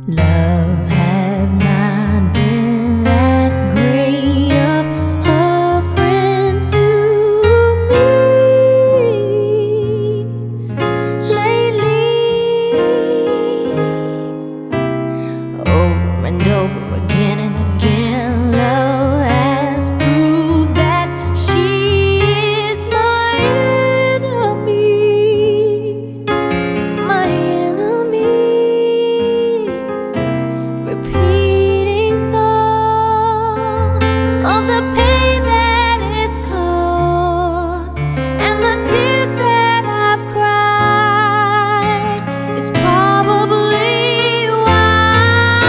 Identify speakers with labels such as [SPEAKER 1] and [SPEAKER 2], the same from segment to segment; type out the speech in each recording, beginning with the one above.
[SPEAKER 1] Love has not been that great of a friend to me lately. Over and over again and again, love has proved that she is my enemy, my enemy. Repeating thoughts of the pain that it's caused and the tears that I've cried is probably why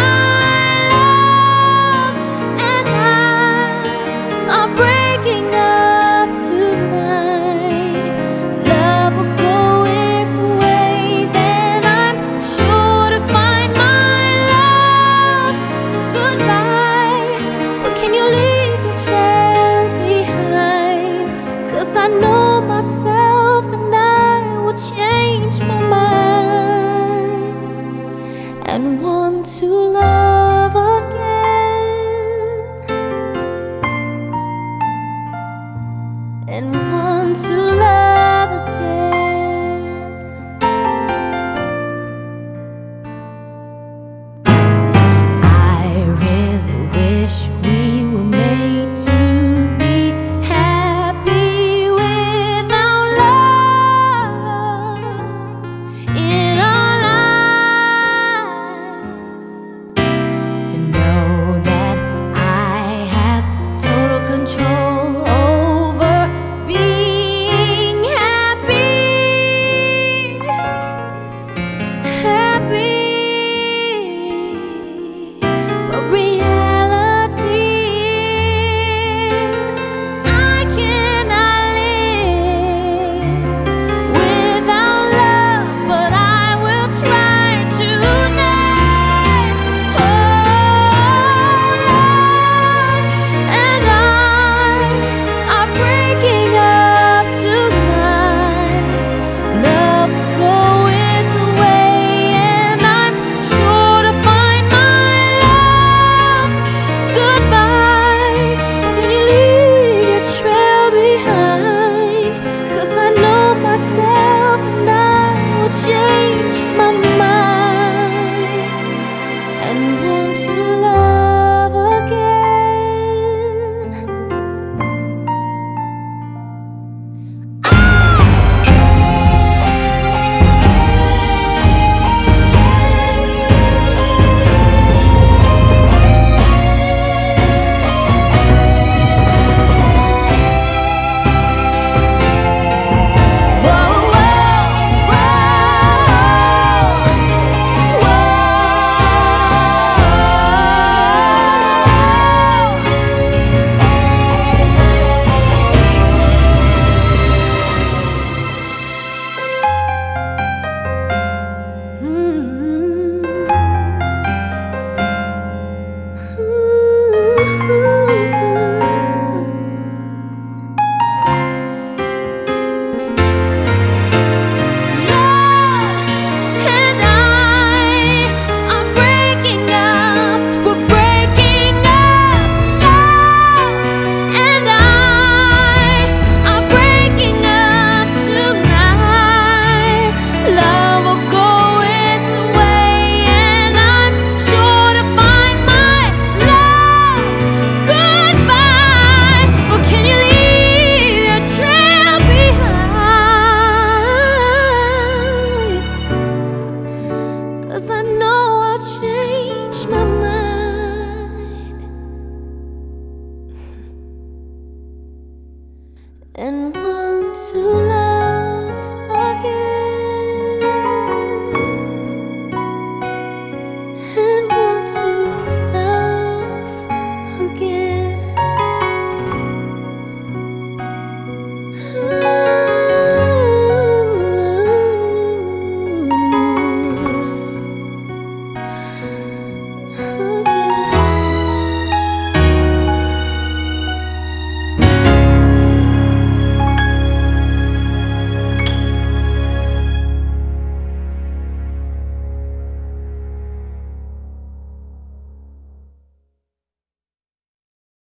[SPEAKER 1] love and I are breaking up tonight. Love will go its way, then I'm sure to find my love. Goodbye, but can you leave your trail behind? 'Cause I know myself and I will change my mind and want to love again, and want to love again. I really wish we were made to be happy without love in our lives. To know that I have total control over being happy, happy. But reality is I cannot live without love, but I will try tonight. Oh, love and I are breaking up tonight. Love will go its way, and I'm sure to find my love. Goodbye, or can you leave your trail behind? 'Cause I know myself and I will change my mind and want to love again. Whoa, whoa, whoa, Love and I are breaking up. We're breaking up. Love and I are breaking up tonight. Love will go its way, and I'm sure to find my love. Goodbye, or can you leave your trail behind? 'Cause I know I'll change my